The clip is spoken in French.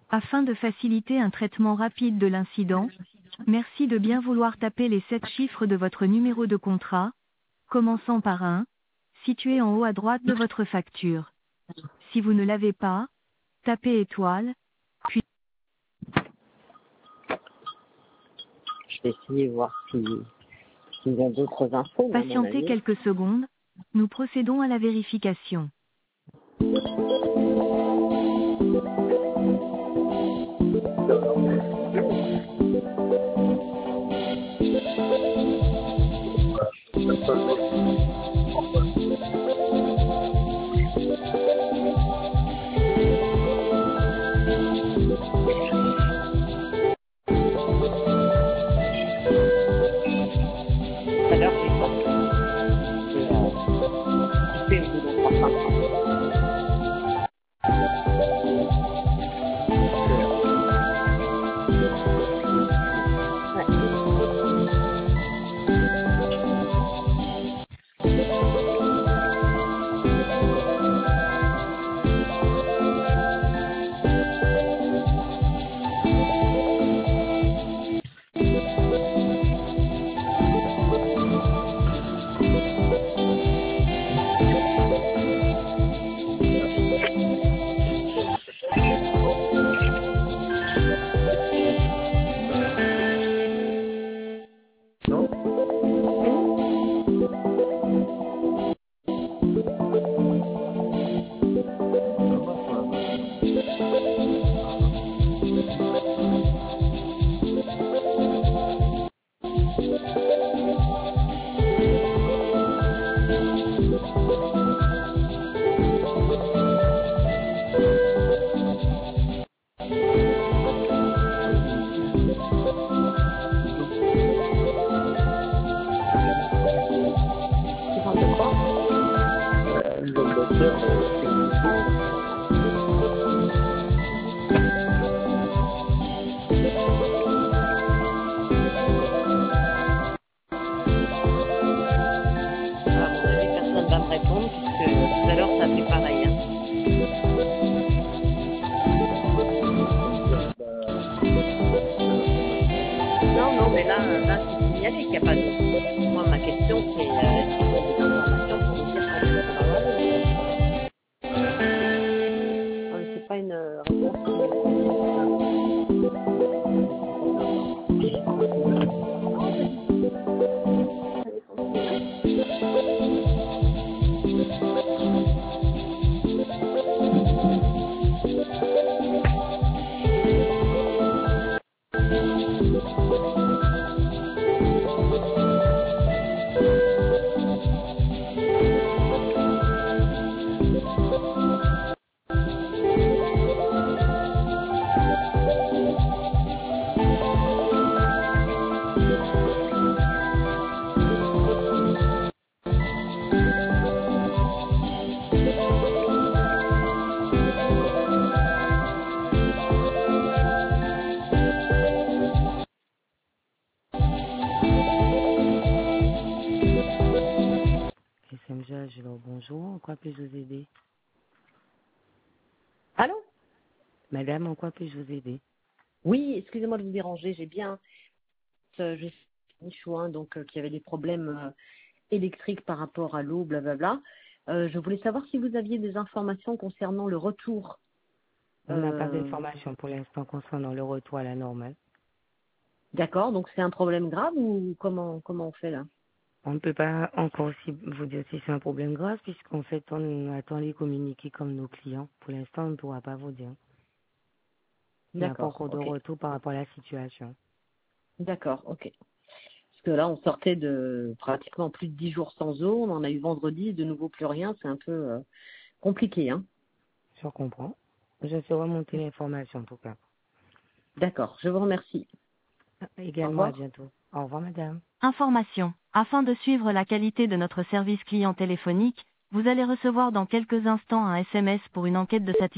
Afin de faciliter un traitement rapide de l'incident, merci de bien vouloir taper les 7 chiffres de votre numéro de contrat, commençant par 1, situé en haut à droite de votre facture. Si vous ne l'avez pas, tapez étoile, puis Je vais essayer de voir s'ils ont d'autres infos, mais à mon patientez avis. quelques secondes, nous procédons à la vérification. Tout à l'heure, j'ai coupé au bout de certains temps. Tu parles de quoi? Le docteur, à mon avis, personne va me répondre, puisque tout à l'heure, ça a fait pareil. Hein. Non, mais là, c'est signalé qu'il n'y a pas de... Moi, ma question, c'est est-ce qu'ils ont des informations pour nous dire quand est-ce qu'on va avoir non, mais c'est pas une SMG, alors bonjour, en quoi puis-je vous aider? Allô? Madame, en quoi puis-je vous aider? Oui, excusez-moi de vous déranger, j'ai bien... J'ai Nichouin, donc qui avait des problèmes électriques par rapport à l'eau, blablabla. Je voulais savoir si vous aviez des informations concernant le retour. On n'a pas d'informations pour l'instant concernant le retour à la normale. D'accord, donc c'est un problème grave ou comment on fait là? On ne peut pas encore vous dire si c'est un problème grave, puisqu'en fait, on attend les communiquer comme nos clients. Pour l'instant, on ne pourra pas vous dire. Il n'y a pas D'accord, encore de ok. retour par rapport à la situation. D'accord, ok. Parce que là, on sortait de pratiquement plus de 10 jours sans eau. On en a eu vendredi, de nouveau plus rien. C'est un peu compliqué, hein. Je comprends. Je sais remonter l'information en tout cas. D'accord, je vous remercie. Au Également, à revoir. bientôt. Au revoir, madame. Information. Afin de suivre la qualité de notre service client téléphonique, vous allez recevoir dans quelques instants un SMS pour une enquête de satisfaction.